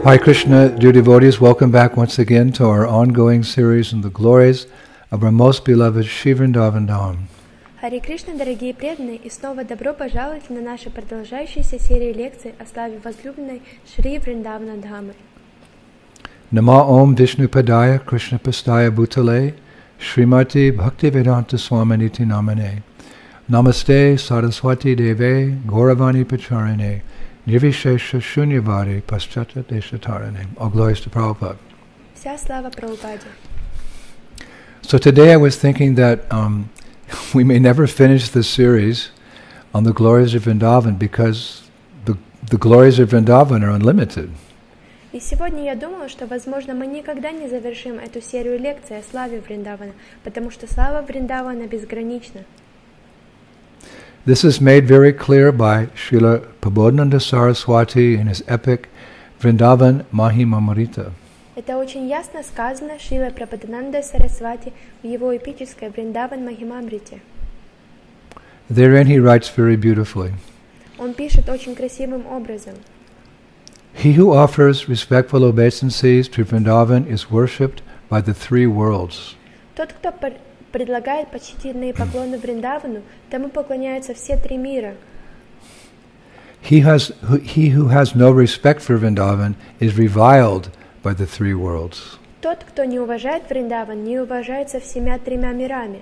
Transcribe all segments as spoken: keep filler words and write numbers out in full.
Hare Krishna, dear devotees, welcome back once again to our ongoing series in the glories of our most beloved Shri Vrindavan Dham. Харе Кришна, дорогие преданные, и снова добро пожаловать на наши продолжающиеся серии лекций о славе возлюбленной Шри Вриндавана Дхамы. Nama Om Vishnu Padaya Krishna Pastaya Bhutale Srimati Bhaktivedanta Swaminiti Namane Namaste Saraswati Deve Gauravani Pacharane Nirvishesha Shunyavadi Paschata Deshatarane. All glories to Prabhupada. Вся слава Прабхупаде. So today I was thinking that um, we may never finish this series on the glories of Vrindavan because the, the glories of Vrindavan are unlimited. И сегодня я думала, что, возможно, мы никогда не завершим эту серию лекций о славе Вриндавана, потому что слава Вриндавана безгранична. This is made very clear by Srila Prabodhananda Saraswati in his epic Vrindavan Mahimamrita. Это очень ясно сказано Шрилой Прабодханандой Сарасвати в его эпической Вриндаван Махимамрите. Therein he writes very beautifully. Он пишет очень красивым образом. He who offers respectful obeisances to Vrindavan is worshipped by the three worlds. Тот, кто пр- предлагает почтительные поклоны Вриндавану, тому поклоняются все три мира. He, has, who, he who has no respect for Vrindavan is reviled by the three worlds. Тот, кто не уважает Вриндаван, не уважается всеми тремя мирами.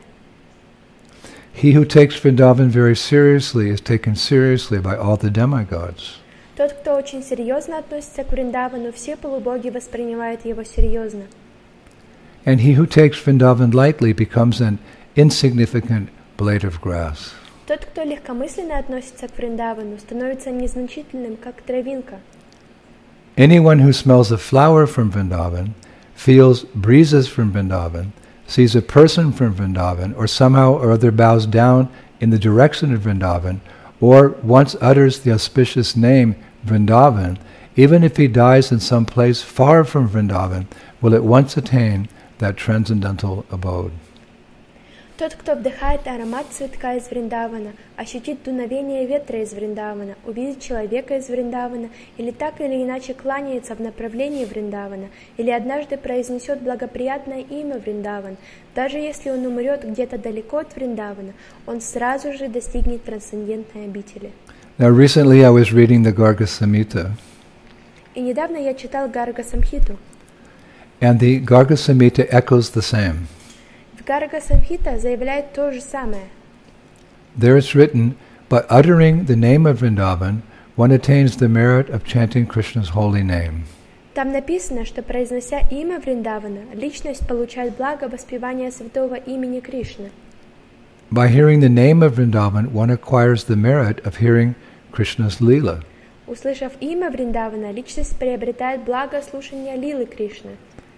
He who takes Vrindavan very seriously is taken seriously by all the demigods. Тот, кто очень серьезно относится к Вриндавану, все полубоги воспринимают его серьезно. And he who takes Vrindavan lightly becomes an insignificant blade of grass. Тот, кто легкомысленно относится к Вриндавану, становится незначительным, как травинка. Anyone who smells a flower from Vrindavan, feels breezes from Vrindavan, sees a person from Vrindavan, or somehow or other bows down in the direction of Vrindavan, or once utters the auspicious name Vrindavan, even if he dies in some place far from Vrindavan, will at once attain that transcendental abode. Тот, кто вдыхает аромат цветка из Вриндавана, ощутит дуновение ветра из Вриндавана, увидит человека из Вриндавана, или так или иначе кланяется в направлении Вриндавана, или однажды произнесет благоприятное имя Вриндаван, даже если он умрет где-то далеко от Вриндавана, он сразу же достигнет трансцендентной обители. Now recently I was reading the Garga Samhita. И недавно я читал Гарга Самхиту. And the Garga Samhita echoes the same. Гарга Самхита заявляет то же самое. There it's written, by uttering the name of Vrindavan, one attains the merit of chanting Krishna's holy name. Там написано, что произнося имя Вриндавана, личность получает благо воспевания святого имени Кришны. By hearing the name of Vrindavan, one acquires the merit of hearing Krishna's Leela. Услышав имя Вриндавана, личность приобретает благо слушания Лилы Кришны.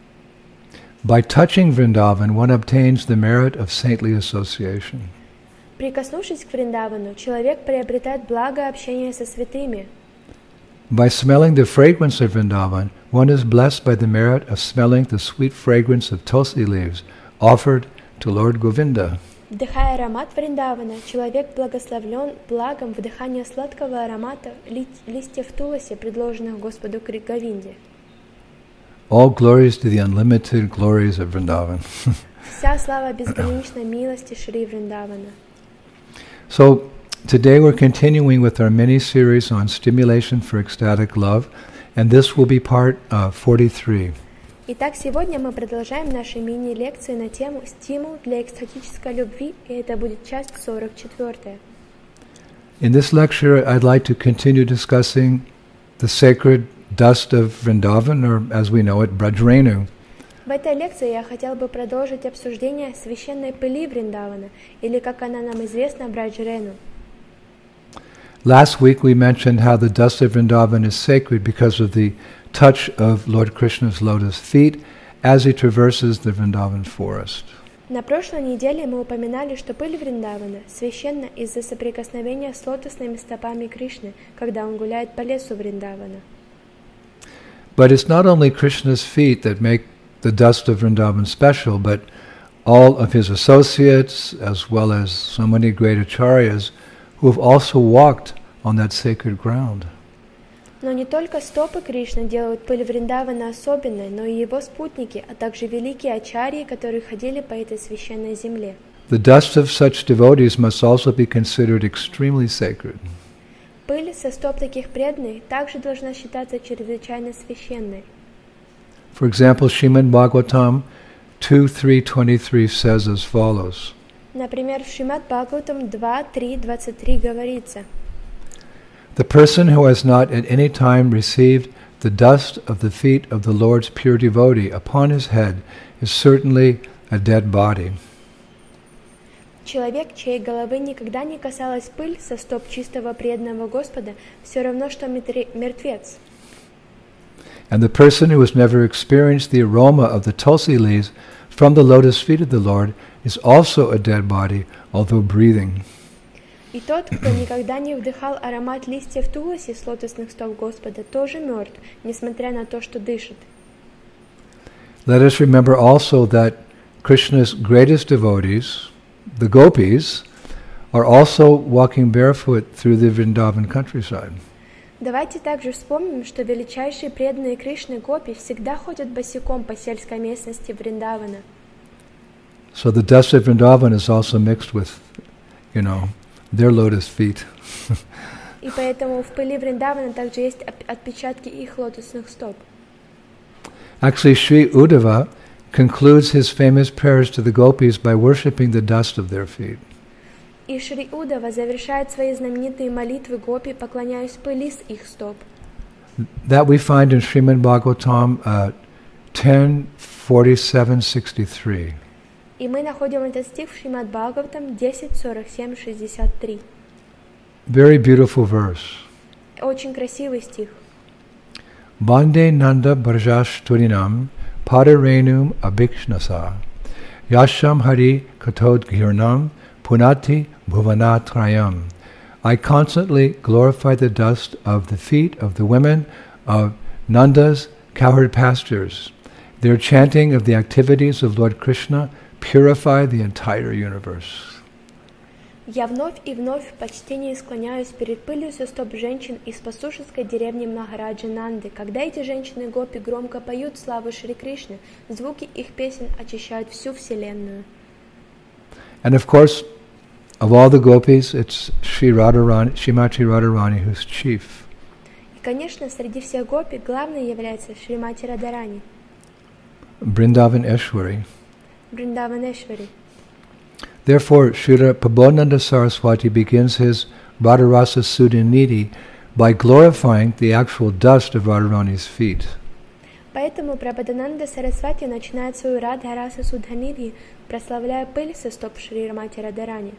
By touching Vrindavan, one obtains the merit of saintly association. Прикоснувшись к Вриндавану, человек приобретает благо общения со святыми. By smelling the fragrance of Vrindavan, one is blessed by the merit of smelling the sweet fragrance of tulsi leaves offered to Lord Govinda. Вдыхая аромат Вриндавана, человек благословлен благом вдыхания сладкого аромата ли- листьев туласи, предложенных Господу Говинде. All glories to the unlimited glories of Vrindavan. Вся слава безграничной милости Шри Вриндавана. So today we're continuing with our mini-series on stimulation for ecstatic love, and this will be part uh, forty-three. Итак, сегодня мы продолжаем наши мини-лекции на тему «Стимул для экстатической любви», и это будет часть сорок четыре. In this lecture, I'd like to continue discussing the sacred dust of Vrindavan, or as we know it, Brajrenu. В этой лекции я хотел бы продолжить обсуждение священной пыли Вриндавана, или, как она нам известна, Браджрену. Last week we mentioned how the dust of Vrindavan is sacred because of the touch of Lord Krishna's lotus feet as he traverses the Vrindavan forest. На прошлой неделе мы упоминали, что пыль Вриндавана священна из-за соприкосновения с лотосными стопами Кришны, когда он гуляет по лесу Вриндавана. But it's not only Krishna's feet that make the dust of Vrindavan special, but all of his associates, as well as so many great acharyas, who have also walked on that sacred ground. Но не только стопы Кришны делают пыль Вриндавана особенной, но и его спутники, а также великие ачарьи, которые ходили по этой священной земле. The dust of such devotees must also be considered extremely sacred. Пыль со стоп таких преданных также должна считаться чрезвычайно священной. For example, Srimad Bhagavatam two three twenty-three says as follows. Например, в Шримад Бхагаватам два три двадцать три говорится: The person who has not at any time received the dust of the feet of the Lord's pure devotee upon his head is certainly a dead body. Человек, чьей головы никогда не касалась пыль со стоп чистого преданного Господа, все равно, что мертвец. And the person who has never experienced the aroma of the tulsi leaves from the lotus feet of the Lord is also a dead body, although breathing. И тот, кто никогда не вдыхал аромат листьев туласи с лотосных стоп Господа, тоже мертв, несмотря на то, что дышит. Let us remember also that Krishna's greatest devotees, the gopis, are also walking barefoot through the Vrindavan countryside. Давайте также вспомним, что величайшие преданные Кришны гопи всегда ходят босиком по сельской местности Вриндавана. So the dust of Vrindavan is also mixed with, you know, their lotus feet. И поэтому в пыли Вриндавана также есть отпечатки их лотосных стоп. Actually, Sri Uddhava concludes his famous prayers to the gopis by worshipping the dust of their feet. И Шри Удава завершает свои знаменитые молитвы гопи, поклоняясь пыли с их стоп. That we find in Srimad Bhagavatam uh, ten forty-seven sixty-three. И мы находим этот стих в Шримад Бхагаватам десять сорок семь шестьдесят три. Very beautiful verse. Очень красивый стих. Bande Nanda Brajash Turinam Padarenum Abhikshnasa Yasham Hari Katod Girnam Punati Bhuvanatrayam. I constantly glorify the dust of the feet of the women of Nanda's cowherd pastures. Their chanting of the activities of Lord Krishna purify the entire universe. Я вновь и вновь в почтении склоняюсь перед пылью со стоп женщин из пастушеской деревни Махараджи Нанды. Когда эти женщины гопи громко поют славу Шри Кришны, звуки их песен очищают всю вселенную. And of course, of all the gopis, it's Sri Radharani, Srimati Radharani who's chief. И, конечно, среди всех гопи главной является Шримати Радарани. Vrindavan Eshwari. Vrindavaneshwari. Therefore, Srila Prabodhananda Saraswati begins his Radharasa Sudhanidhi by glorifying the actual dust of Radharani's feet. Поэтому Прабодхананда Сарасвати начинает свою Радхараса Судханидхи, прославляя пыль со стоп Шри Рамати Радарани.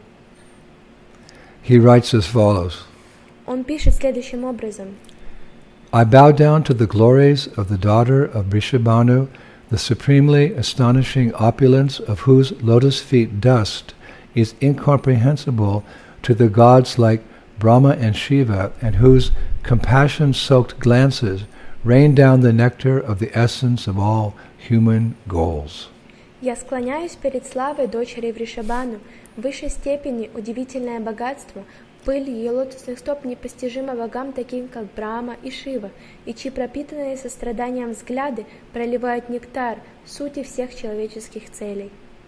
He writes as follows. Он пишет следующим образом. I bow down to the glories of the daughter of Vrishabhanu, the supremely astonishing opulence of whose lotus feet dust is incomprehensible to the gods like Brahma and Shiva, and whose compassion-soaked glances rain down the nectar of the essence of all human goals. Я склоняюсь перед славой дочери Вришабану, в высшей степени удивительное богатство, пыль ее лотосных стоп непостижима богам, таким как Брахма и Шива, и чьи пропитанные состраданием взгляды проливают нектар сути всех человеческих целей.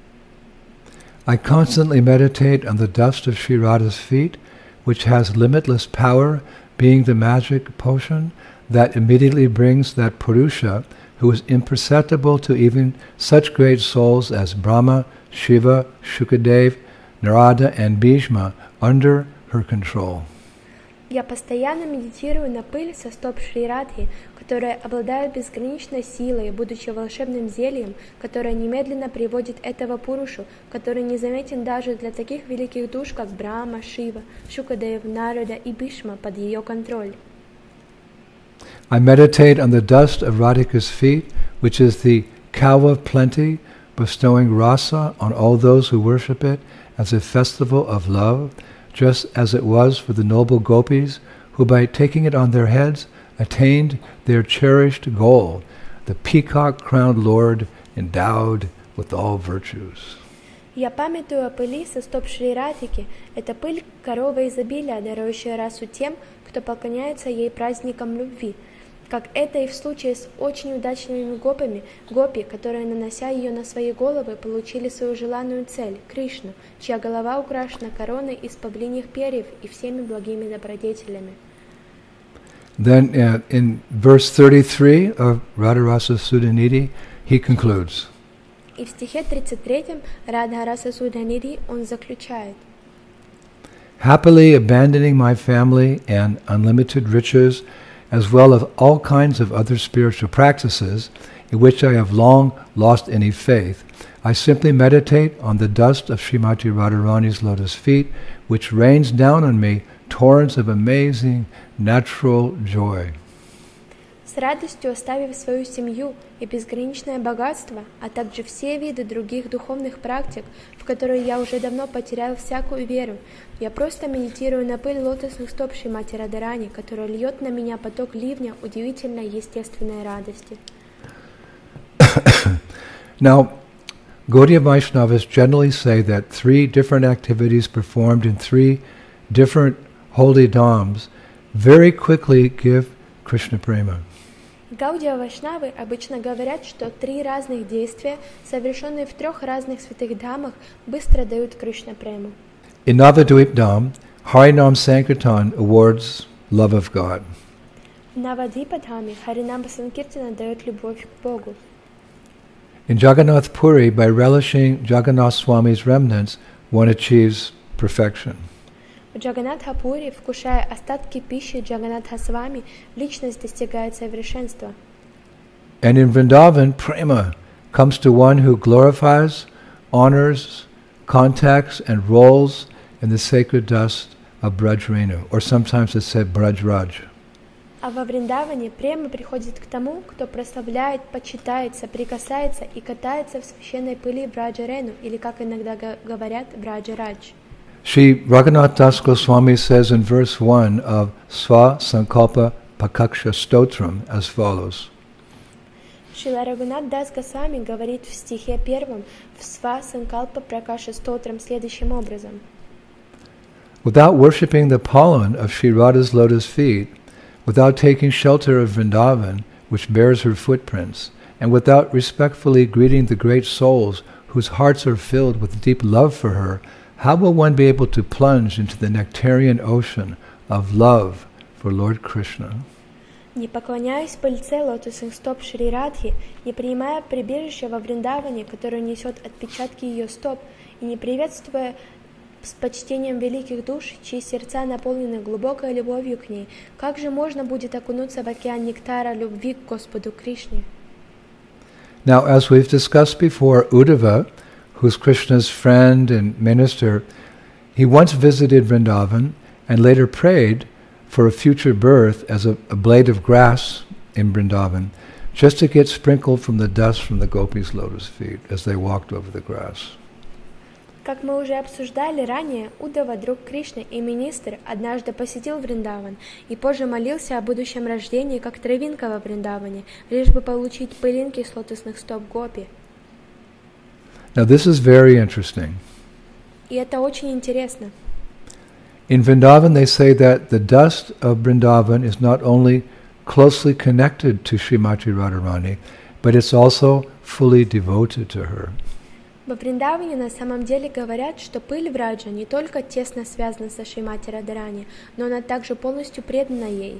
I constantly meditate on the dust of Sri Radha's feet, which has limitless power, being the magic potion that immediately brings that Purusha, who is imperceptible to even such great souls as Brahma, Shiva, Shukadev, Narada, and Bhishma, under her control. Я постоянно медитирую на пыль со стоп Шри Радхи, которая обладает безграничной силой, будучи волшебным зельем, которое немедленно приводит этого Пурушу, который незаметен даже для таких великих душ, как Брахма, Шива, Шукадев, Нарада и Бхишма, под ее контроль. I meditate on the dust of Radhika's feet, which is the cow of plenty, bestowing rasa on all those who worship it as a festival of love, just as it was for the noble gopis, who by taking it on their heads attained their cherished goal, the peacock-crowned Lord endowed with all virtues. Я памятую о пыли со стоп Шри Радхики. Это пыль коровы изобилия, дарующая расу тем, кто кто поклоняется ей праздником любви, как это и в случае с очень удачными гопами, гопи, которые, нанося ее на свои головы, получили свою желанную цель – Кришну, чья голова украшена короной из павлиньих перьев и всеми благими добродетелями. Then uh, in verse thirty-three of Radharasa Sudhanidhi, he concludes. И в стихе тридцать третьем Радхараса Судханидhi он заключает: Happily abandoning my family and unlimited riches, as well as all kinds of other spiritual practices in which I have long lost any faith, I simply meditate on the dust of Srimati Radharani's lotus feet, which rains down on me torrents of amazing natural joy. С радостью оставив свою семью и безграничное богатство, а также все виды других духовных практик, в которые я уже давно потерял всякую веру, я просто медитирую на пыль лотосных стоп Шримати Радхарани, которая льет на меня поток ливня удивительной естественной радости. Now, Gaudiya Vaishnavas generally say that three different activities performed in three different holy dhams very quickly give Krishna prema. Гаудия Вайшнавы обычно говорят, что три разных действия, совершенные в трех разных святых дхамах, быстро дают Кришна прему. In Navadvip Dham, Harinam Sankirtan awards love of God. В Навадвипа-дхаме Харинама Санкиртана дает любовь к Богу. In Jagannath Puri, by relishing Jagannath Swami's remnants, one achieves perfection. В Джаганатха-пури, вкушая остатки пищи Джаганатха-свами, личность достигает совершенства. And in Vrindavan, prema comes to one who glorifies, honors, contacts, and rolls in the sacred dust of Braj Renu, or sometimes it's said Braj Raj. А во Вриндаване према приходит к тому, кто прославляет, почитает, соприкасается и катается в священной пыли Браджа Рену, или, как иногда говорят, Браджа Радж. Shri Raghunath Das Goswami says in verse one of Sva Sankalpa Pakaksha Stotram as follows. Шрила Рагунат Дас Госвами говорит в стихе первом в Сва Санкалпа Пракаша Стотрам следующим образом. Without worshipping the pollen of Shri Radha's lotus feet, without taking shelter of Vrindavan, which bears her footprints, and without respectfully greeting the great souls whose hearts are filled with deep love for her, how will one be able to plunge into the nectarian ocean of love for Lord Krishna? Не поклоняясь пыльце лотосных стоп Шри Радхи, не принимая прибежище во Вриндаване, которое несет отпечатки ее стоп, и не приветствуя с почтением великих душ, чьи сердца наполнены глубокой любовью к ней, как же можно будет окунуться в океан нектара любви к Господу Кришне? Now, as we've discussed before, Uddhava, who's Krishna's friend and minister, he once visited Vrindavan and later prayed for a future birth as a, a blade of grass in Vrindavan, just to get sprinkled from the dust from the gopis' lotus feet as they walked over the grass. Как мы уже обсуждали ранее, Уддава, друг Кришны и министр, однажды посетил Вриндаван и позже молился о будущем рождении, как травинка во Вриндаване, лишь бы получить пылинки с лотосных стоп гопи. Now this is very interesting. И это очень интересно. In Vrindavan they say that the dust of Vrindavan is not only closely connected to Srimati Radharani, but it's also fully devoted to her. Во Вриндаване на самом деле говорят, что пыль Враджа не только тесно связана со Шримати Радharani, но она также полностью предана ей.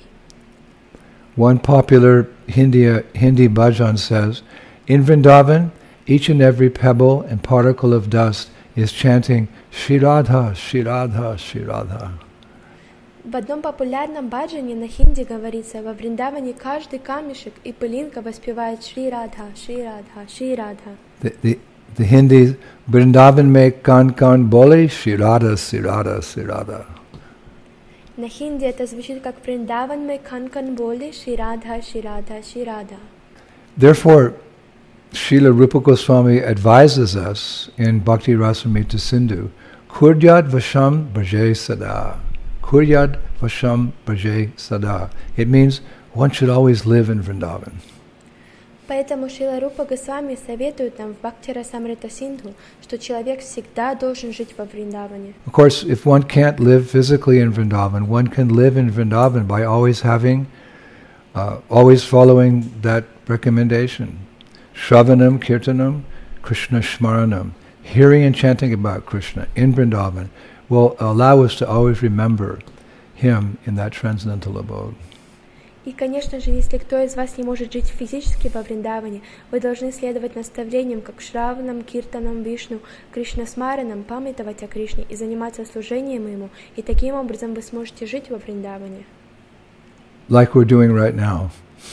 One popular Hindi, Hindi bhajan says, in Vrindavan, each and every pebble and particle of dust is chanting Shri Radha, Shri Radha, Shri Radha. В одном популярном баджане на хинди говорится, во Вриндаване каждый камешек и пылинка воспевает Шри Радха, Шри Радха, Шри Радха. The, the, the Hindi, Vrindavan mein kan kan bole, Shri Radha, Shri Radha, Shri Radha. На хинди это звучит как Вриндаван mein kan kan bole, Shri Radha, Shri Radha, Shri Radha. Therefore, Srila Rupa Goswami advises us in Bhakti Rasamrita Sindhu, Kuryad Vasham Bhaje Sada. Kuryad Vasham Bhaje Sada. It means one should always live in Vrindavan. Поэтому Шрила Рупа Госвами советует нам в Бхакти Расамрита Синдху, что человек всегда должен жить во Вриндаване. Of course, if one can't live physically in Vrindavan, one can live in Vrindavan by always having, uh, always following that recommendation. Shravanam, Kirtanam, Krishna Shmaranam. Hearing and chanting about Krishna in Vrindavan will allow us to always remember Him in that transcendental abode. И, конечно же, если кто из вас не может жить физически во Вриндаване, вы должны следовать наставлениям, как Шраванам, Киртанам, Вишну, Кришна-смаранам, памятовать о Кришне и заниматься служением Ему, и таким образом вы сможете жить во Вриндаване. Like we're doing right now.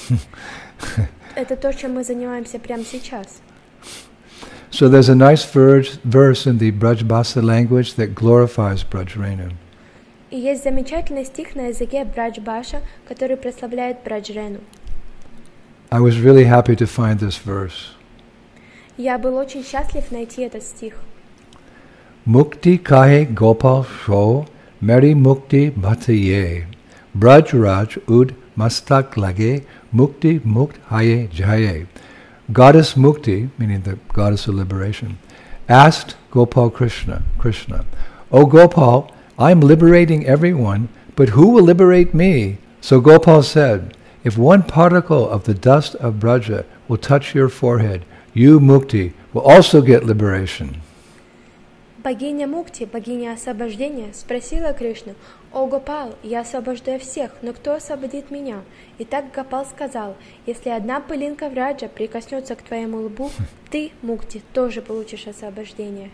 Это то, чем мы занимаемся прямо сейчас. So there's a nice verse, verse in the Brajbasa language that glorifies Brajrenu. И есть замечательный стих на языке Браджбаша, который прославляет Браджрену. I was really happy to find this verse. Я был очень счастлив найти этот стих. Mukti kahe gopal sho, meri mukti bhataye, Brajraj ud mastak lage, mukti mukt haye jaye. Goddess Mukti, meaning the goddess of liberation, asked Gopal Krishna, Krishna, O Gopal, I'm liberating everyone, but who will liberate me? So Gopal said, if one particle of the dust of Braja will touch your forehead, you, Mukti, will also get liberation. Богиня Мукти, богиня освобождения, спросила Кришну: «О Гопал, я освобождаю всех, но кто освободит меня?» И так Гопал сказал: «Если одна пылинка Враджа прикоснется к твоему лбу, ты, Мукти, тоже получишь освобождение».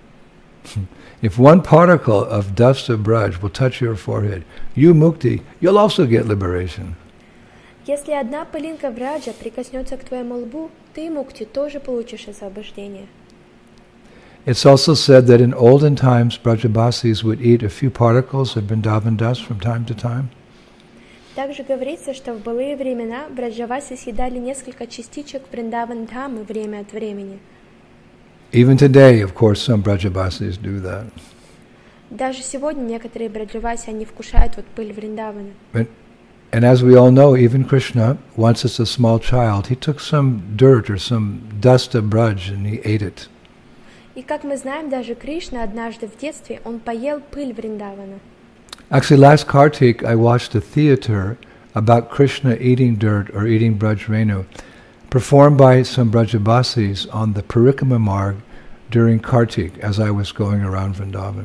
If one particle of dust of Braj will touch your forehead, you, Mukti, you'll also get liberation. Если одна пылинка Враджа прикоснется к твоему лбу, ты, Мукти, тоже получишь освобождение. It's also said that in olden times, Brajabasis would eat a few particles of Vrindavan dust from time to time. Также говорится, что в былые времена браджаваси съедали несколько частичек Вриндаван-дхамы время от времени. Even today, of course, some Brajabasis do that. Даже сегодня некоторые браджаваси, они вкушают вот пыль Вриндавана. But, and as we all know, even Krishna, once as a small child, he took some dirt or some dust of Braj and he ate it. И как мы знаем, даже Кришна однажды в детстве, он поел пыль Вриндавана. Actually, last Kartik, I watched a theater about Krishna eating dirt or eating Brajrenu, performed by some Brajabasis on the Parikrama Marg during Kartik, as I was going around Vrindavan.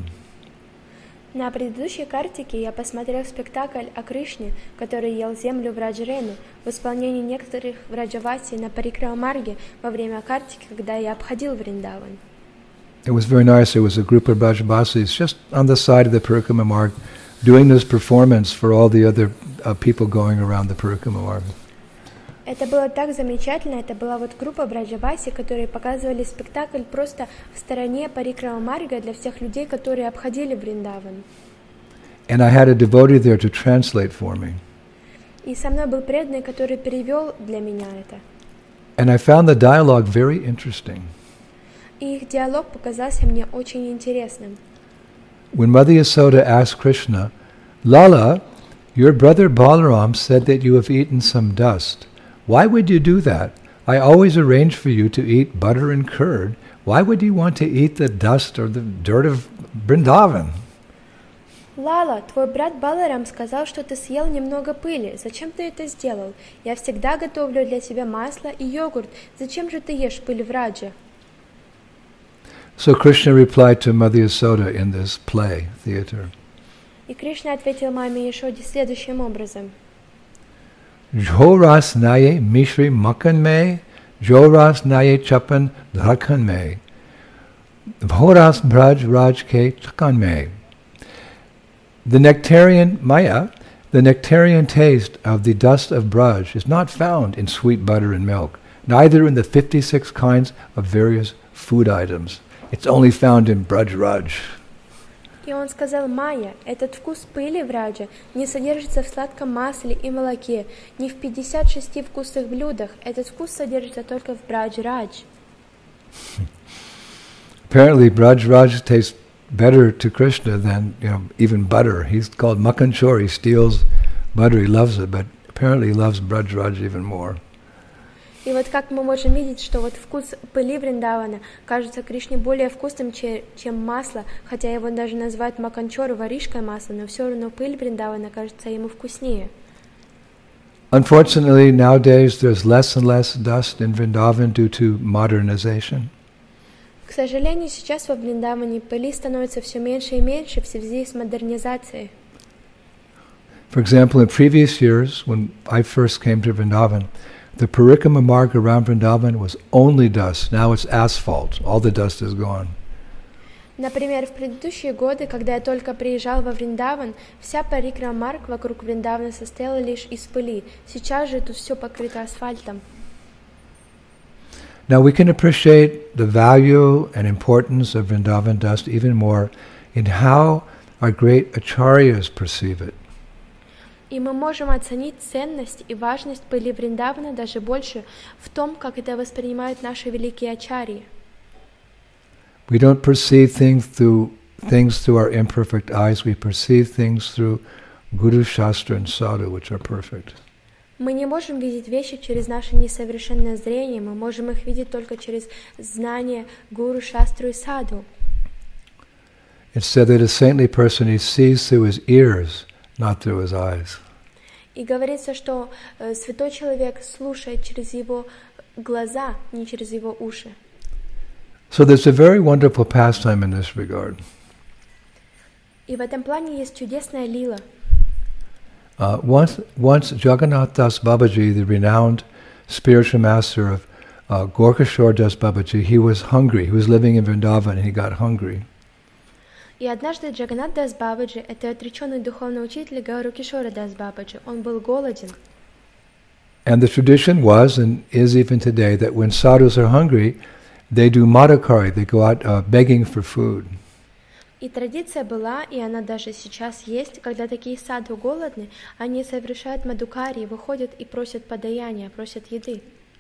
На предыдущей Картике я посмотрел спектакль о Кришне, который ел землю Враджрену, в исполнении некоторых Враджаваси на Парикрама-марге во время Картики, когда я обходил Вриндаван. It was very nice. It was a group of Brajabasis just on the side of the Parikrama Marg doing this performance for all the other uh, people going around the Parikrama Marg. Это было так замечательно. Это была вот группа Браджаваси, которые показывали спектакль просто в стороне Парикрама-марга для всех людей, которые обходили Вриндаван. And I had a devotee there to translate for me. И со мной был преданный, который перевел для меня это. And I found the dialogue very interesting. И их диалог показался мне очень интересным. When Mother Yasoda asked Krishna, Lala, your brother Balaram said that you have eaten some dust. Why would you do that? I always arrange for you to eat butter and curd. Why would you want to eat the dust or the dirt of Vrindavan? Лала, твой брат Баларам сказал, что ты съел немного пыли. Зачем ты это сделал? Я всегда готовлю для тебя масло и йогурт. Зачем же ты ешь пыль Враджа? So Krishna replied to Mother Yasoda in this play, theater. И Кришна ответил маме Яшоде следующим образом. Jo ras naye mishri makan me, jo ras naye chapan dhrakan me, bhoras braj raj ke chakan me. The nectarian maya, the nectarian taste of the dust of Braj is not found in sweet butter and milk, neither in the fifty-six kinds of various food items. It's only found in Braj Raj. И он сказал: Майя, этот вкус пыли Враджа не содержится в сладком масле и молоке, ни в пятьдесят шести вкусных блюдах. Этот вкус содержится только в Брадж Радж. Apparently, Braj Raj tastes better to Krishna than, you know, even butter. He's called Makanchor. He steals butter. He loves it, but apparently he loves Braj Raj even more. И вот как мы можем видеть, что вот вкус пыли Вриндавана кажется Кришне более вкусным, чем масло, хотя его даже называют маканчору, варишкой масло, но все равно пыль Вриндавана кажется ему вкуснее. Unfortunately, nowadays there's less and less dust in Vrindavan due to modernization. К сожалению, сейчас во Вриндаване пыли становится все меньше и меньше в связи с модернизацией. For example, in previous years, when I first came to Vrindavan, the Parikrama marg around Vrindavan was only dust. Now it's asphalt. All the dust is gone. Например, в предыдущие годы, когда я только приезжал во Вриндаван, вся Парикрама марг вокруг Вриндавана состояла лишь из пыли. Сейчас же тут все покрыто асфальтом. Now we can appreciate the value and importance of Vrindavan dust even more in how our great acharyas perceive it. И мы можем оценить ценность и важность пыли Вриндавана даже больше в том, как это воспринимают наши великие ачарьи. We don't perceive things through things through our imperfect eyes. We perceive things through Guru, Shastra and Sadhu, which are perfect. Мы не можем видеть вещи через наше несовершенное зрение. Мы можем их видеть только через знание Гуру, Шастру и Саду. It's said that a saintly person he sees through his ears, not through his eyes. И говорится, что э, святой человек слушает через его глаза, не через его уши. So there's a very wonderful pastime in this regard. И в этом плане есть чудесная лила. Uh, once, once Jagannath Das Babaji, the renowned spiritual master of uh, Gorkashore Das Babaji, he was hungry. He was living in Vrindavan and he got hungry. И однажды Джаганнат Дас Бабаджи, это отреченный духовный учитель Гауракишора Дас Бабаджи, он был голоден. And the tradition was, and is even today, that when sadhus are hungry, they do madhukari, they go out uh, begging for food. И традиция была, и она даже сейчас есть, когда такие садху голодны, они совершают мадхукари, выходят и просят подаяния, просят еды.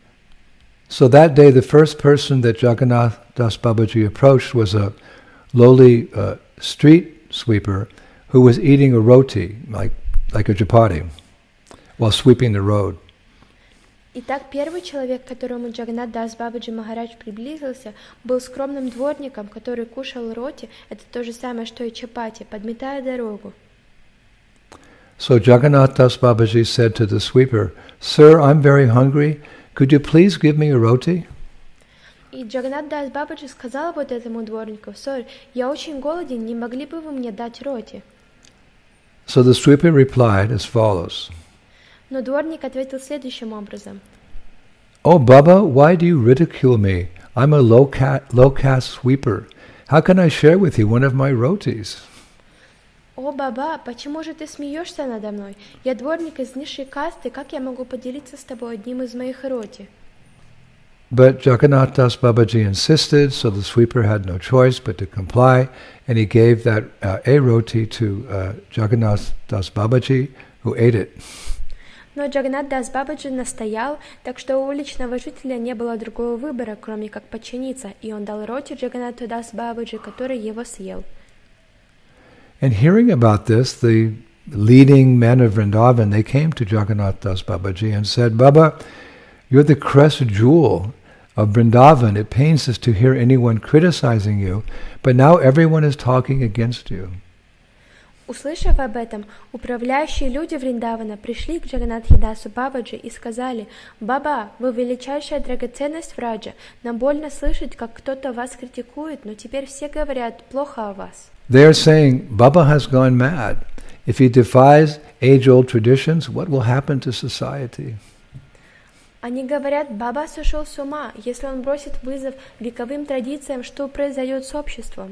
So that day, the first person that Jagannath Das Babaji approached was a lowly uh, street sweeper who was eating a roti, like, like a chapati, while sweeping the road. Итак, первый человек, к которому Джаганнат Дас Бабаджи Махарадж приблизился, был скромным дворником, который кушал роти, это то же самое, что и чапати, подметая дорогу. So Jagannath Das Babaji said to the sweeper, "Sir, I'm very hungry. Could you please give me a roti?" И Джаганнат Дас Бабаджи сказал вот этому дворнику: «Сэр, я очень голоден, не могли бы вы мне дать роти?» So the sweeper replied as follows. Но дворник ответил следующим образом: "Oh, Baba, why do you ridicule me? I'm a low ca- low caste sweeper. How can I share with you one of my rotis?" «О, Баба, почему же ты смеешься надо мной? Я дворник из низшей касты, как я могу поделиться с тобой одним из моих роти?» But Jagannath Das Babaji insisted, so the sweeper had no choice but to comply, and he gave that uh, a roti to uh, Jagannath Das Babaji, who ate it. Но Джаганнат Дас Бабаджи настоял, так что у уличного жителя не было другого выбора, кроме как подчиниться, и он дал роти Джаганнату Дас Бабаджи, который его съел. And hearing about this, the leading men of Vrindavan, they came to Jagannath Das Babaji and said, "Baba, you're the crest jewel of Vrindavan. It pains us to hear anyone criticizing you, but now everyone is talking against you." Услышав об этом, управляющие люди Вриндавана пришли к Джаганнатхи Дасу Бабаджи и сказали: «Баба, вы величайшая драгоценность в Раджа. Нам больно слышать, как кто-то вас критикует, но теперь все говорят плохо о вас». They are saying, Baba has gone mad. If he defies age-old traditions, what will happen to society? Они говорят: «Баба сошел с ума. Если он бросит вызов вековым традициям, что произойдет с обществом?»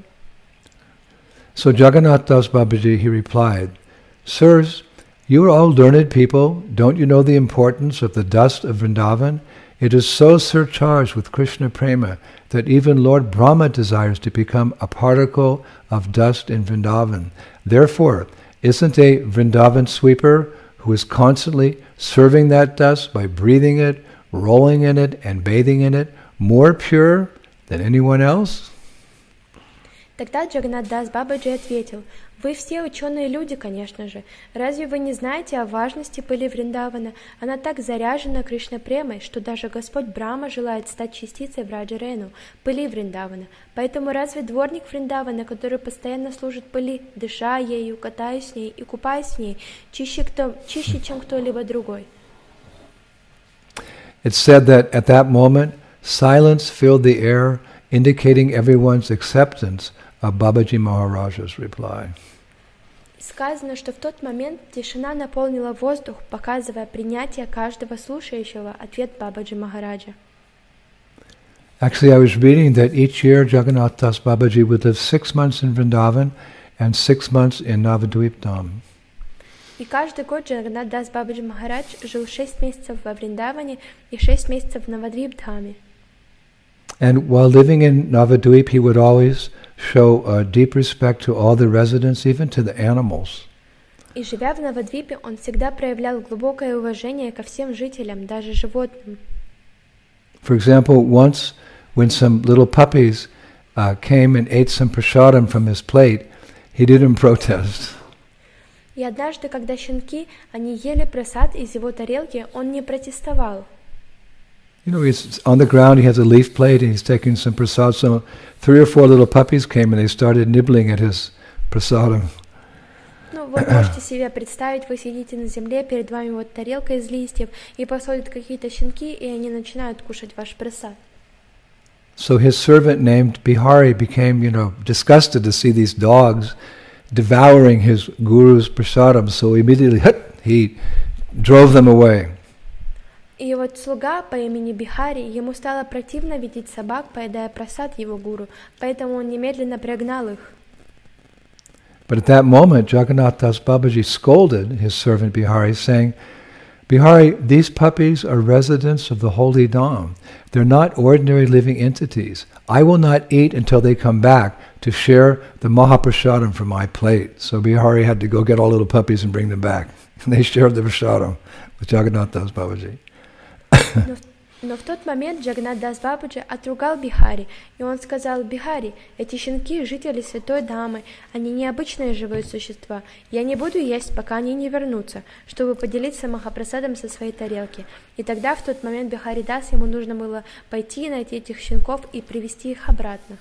So Jagannath Das Babaji, he replied, "Sirs, you are all learned people. Don't you know the importance of the dust of Vrindavan? It is so surcharged with Krishna prema that even Lord Brahma desires to become a particle of dust in Vrindavan. Therefore, isn't a Vrindavan sweeper who is constantly serving that dust by breathing it, rolling in it, and bathing in it more pure than anyone else?" Тогда Джаганнат Дас Бабаджи ответил: «Вы все ученые люди, конечно же. Разве вы не знаете о важности пыли Вриндавана? Она так заряжена Кришна-премой, что даже Господь Брахма желает стать частицей Враджа-Рену, пыли Вриндавана. Поэтому разве дворник Вриндавана, который постоянно служит пыли, дыша ею, катаясь с ней и купаясь в ней, чище, кто, чище чем кто-либо другой?» It's said that at that moment, silence filled the air, indicating everyone's acceptance of Babaji Maharaja's reply. Сказано, что в тот момент тишина наполнила воздух, показывая принятие каждого слушающего ответ Бабаджи Махараджа. Actually, I was reading that each year Jagannath Das Babaji would live six months in Vrindavan and six months in Navadvip Dham. И каждый год Джаганнат Дас Бабаджи Махарадж жил шесть месяцев во Вриндаване и шесть месяцев в Навадвип-Dhаме. And while living in Navadvip, he would always show uh, deep respect to all the residents, even to the animals. И живя в Навадвипе, он всегда проявлял глубокое уважение ко всем жителям, даже животным. For example, once when some little puppies uh, came and ate some prasadam from his plate, he didn't protest. И однажды, когда щенки, они ели прасад из его тарелки, он не протестовал. You know, he's on the ground, he has a leaf plate, and he's taking some prasad. So three or four little puppies came and they started nibbling at his prasadam. Ну, вы можете себе представить, вы сидите на земле, перед вами вот тарелка из листьев, и посадят какие-то щенки, и они начинают кушать ваш прасад. So his servant named Bihari became, you know, disgusted to see these dogs devouring his guru's prasadam. So immediately, he drove them away. И вот слуга по имени Бихари, ему стало противно видеть собак, поедая прасад его гуру, поэтому он немедленно прогнал их. But at that moment, Jagannath Das Babaji scolded his servant Bihari, saying, Bihari, these puppies are residents of the holy Dham. They're not ordinary living entities. I will not eat until they come back to share the Mahaprasadam from my plate. So Bihari had to go get all little puppies and bring them back. And they shared the prasadam with Jagannath Das Babaji. Но, но в тот момент Джаганнат Дас Бабаджи отругал Бихари, и он сказал: «Бихари, эти щенки — жители Святой Дамы, они необычные живые существа. Я не буду есть, пока они не вернутся, чтобы поделиться махапрасадом со своей тарелки». И тогда в тот момент Бихари Дас, ему нужно было пойти найти этих щенков и привести их обратно.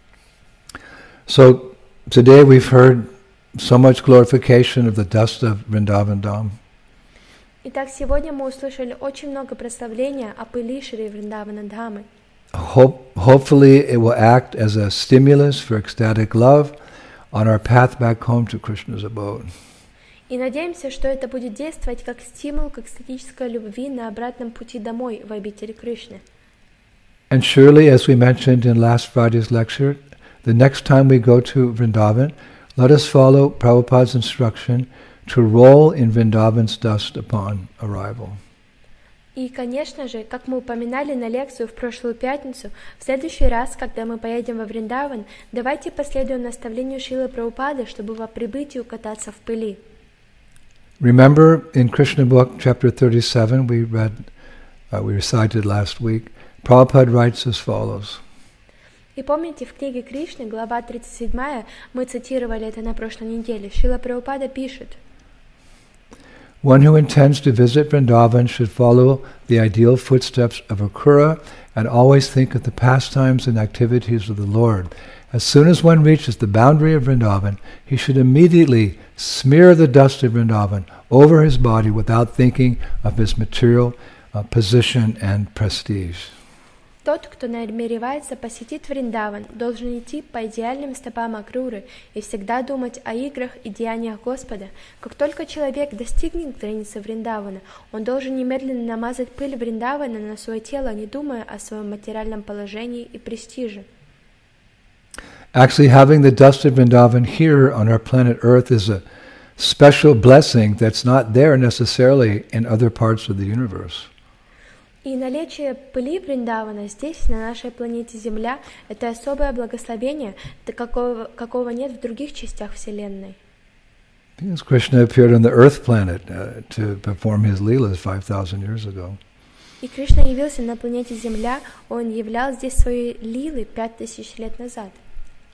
So today we've heard so much glorification of the dust of Vrindavan Dham. Итак, сегодня мы услышали очень много прославления о пыли Шри Вриндавана Дхамы. Hope, hopefully it will act as a stimulus for ecstatic love on our path back home to Krishna's abode. И надеемся, что это будет действовать как стимул к экстатической любви на обратном пути домой в обитель Кришны. And surely, as we mentioned in last Friday's lecture, the next time we go to Vrindavan, let us follow Prabhupada's instruction to roll in Vrindavan's dust upon arrival. И, конечно же, как мы упоминали на лекцию в прошлую пятницу, в следующий раз, когда мы поедем во Вриндаван, давайте последуем наставлению Шрилы Прабхупады, чтобы по прибытию кататься в пыли. Remember, in Krishna book, chapter thirty-seven, we read, uh, we recited last week, Prabhupada writes as follows. И помните, в книге Кришны, глава тридцать семь, мы цитировали это на прошлой неделе, Шрила Прабхупада пишет: One who intends to visit Vrindavan should follow the ideal footsteps of Akrura and always think of the pastimes and activities of the Lord. As soon as one reaches the boundary of Vrindavan, he should immediately smear the dust of Vrindavan over his body without thinking of his material uh, position and prestige. Тот, кто намеревается посетить Вриндаван, должен идти по идеальным стопам Акруры и всегда думать о играх и деяниях Господа. Как только человек достигнет границы Вриндавана, он должен немедленно намазать пыль Вриндавана на свое тело, не думая о своем материальном положении и престиже. Actually, having the dust of Vrindavan here on our planet Earth is a special blessing that's not there necessarily in other parts of the universe. И наличие пыли Вриндавана здесь, на нашей планете Земля, это особое благословение, какого, какого нет в других частях Вселенной. Because Krishna appeared on the Earth planet uh, to perform his leelas five thousand years ago. И Кришна явился на планете Земля, он являл здесь свои лилы пять тысяч лет назад.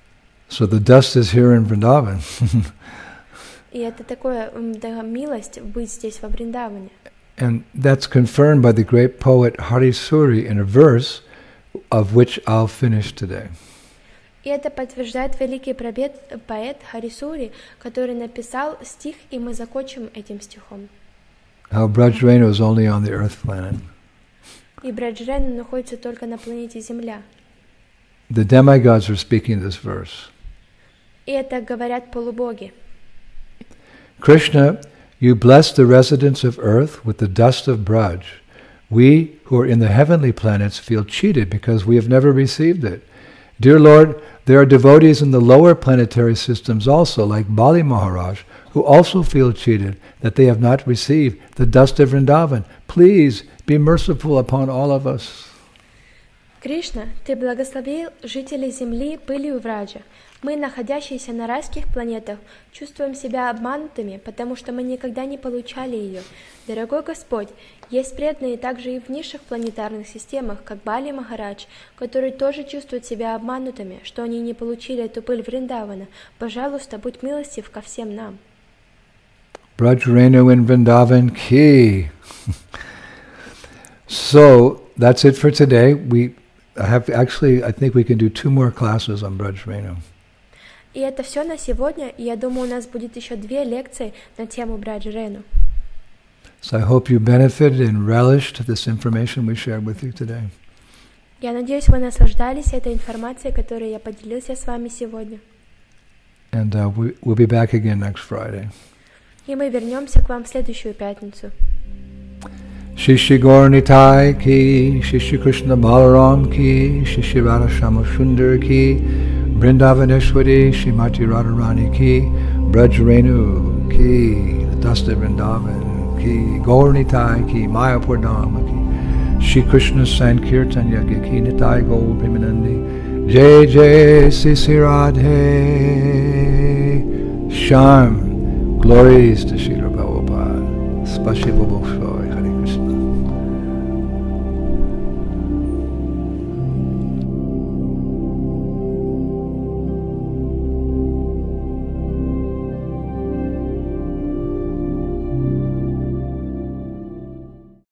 So the dust is here in Vrindavan. И это такое, да, милость быть здесь во Вриндаване. And that's confirmed by the great poet Hari Suri in a verse of which I'll finish today. И это подтверждает великий поэт, поэт Харисури, который написал стих, и мы закончим этим стихом. How Brajrenu is only on the earth planet. И Браджрена находится только на планете Земля. The demigods are speaking this verse. И это говорят полубоги. Krishna, you bless the residents of earth with the dust of Braj. We who are in the heavenly planets feel cheated because we have never received it. Dear Lord, there are devotees in the lower planetary systems also, like Bali Maharaj, who also feel cheated that they have not received the dust of Vrindavan. Please be merciful upon all of us. Кришна, Ты благословил жителей Земли пылью Враджа. Мы, находящиеся на райских планетах, чувствуем себя обманутыми, потому что мы никогда не получали ее. Дорогой Господь, есть преданные также и в низших планетарных системах, как Бали Махарадж, которые тоже чувствуют себя обманутыми, что они не получили эту пыль Вриндавана. Пожалуйста, будь милостив ко всем нам. Brajrenu in Vrindavan ki. So that's it for today. We have actually, I think we can do two more classes on Brajrenu. И это все на сегодня, и я думаю, у нас будет еще две лекции на тему Браджрену. So I hope you benefited and relished this information we shared with you today. Я надеюсь, вы наслаждались этой информацией, которой я поделился с вами сегодня. And uh, we, we'll be back again next Friday. И мы вернемся к вам в следующую пятницу. Shishi Gaur Nitai ki, Shishi Krishna Balaram ki, Shishi Radha Shama Sundar ki, Vrindavaneshwari Shrimati Radharani ki, Brajrenu ki, the dust of Vrindavan ki, Gaur Nitai ki, Mayapur Dhamma ki, Shri Krishna Sankirtan Yagya ki, Nitai Gaur Primanandi, Jai Jai Sisi Radhe, Sharm, glories to Srila Prabhupada, Spasibo Bhosho.